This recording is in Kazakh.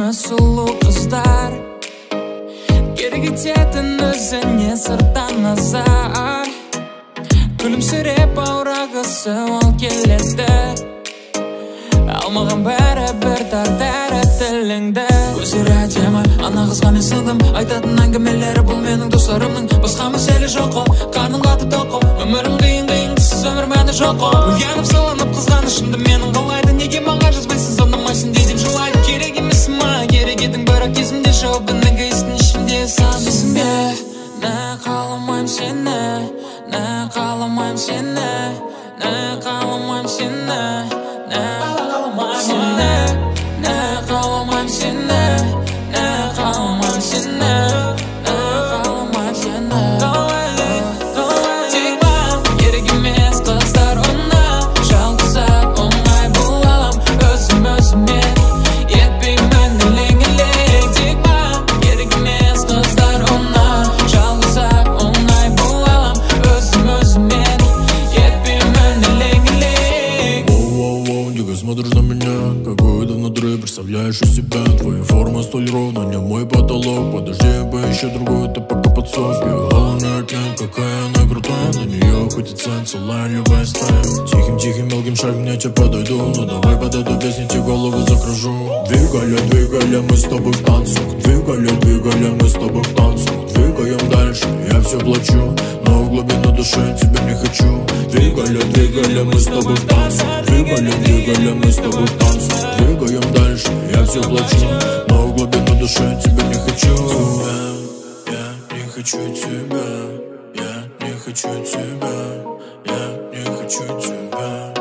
сұлу қыздар, керек ететін өзіне сырттан назар. Күлімсіреп аурағысы ол келеді, алмаған бәрі бір тартары тіліңді. Өздері әдемі, ана қызға мен сындым, айтатын әңгімелері бұл менің достарымның. Басқа мәселе жоқ қой, қарным қатып тоқ қой, өмірім қиын, сіз өмір мәні жоқ қой. Ұянып салынып қызғанышымды менің қалайды, неге маған жазбайсың, звондамайсың дейдім жылайды. Керек емес ма, керек едің, бірақ есімде жоқ, бұның естің ішімде сан. Есімде, не қаламайым сені, не қаламайым сені, не қаламайым сені, не қаламайым сені, не қаламайым сені, не қаламайым сені, не қаламайым сені. Тек маған керек емес қыздар, оны жалғызап оңай болалам, өзіме етпеймін ілең-ілең. Тек маған керек емес қыздар, оны жалғызап оңай болалам, өзіме етпеймін ілең-ілең. Воу-воу-воу, дико смотришь на меня, какой-то внутри представляешь из себя. Твоя форма столь ровна, не мой потолок. Подожди, я поищу другую, это пока подсос. Головная тень, какая она крутая, на нее хватит солнце, лайн любая стая. Тихим-тихим мелким шагом я тебе подойду, ну давай под эту песню тебе голову закружу. Двигали, мы с тобой в танцах. Двигали, мы с тобой в танцах. Двигаем дальше, я все плачу, но в глубину души тебя не хочу. Двигали, мы с тобой в танцах. Двигали, мы с тобой в танцах. Двигаем дальше, я все плачу, но в глубину души тебя не хочу. Я не хочу тебя, я не хочу тебя, я не хочу тебя.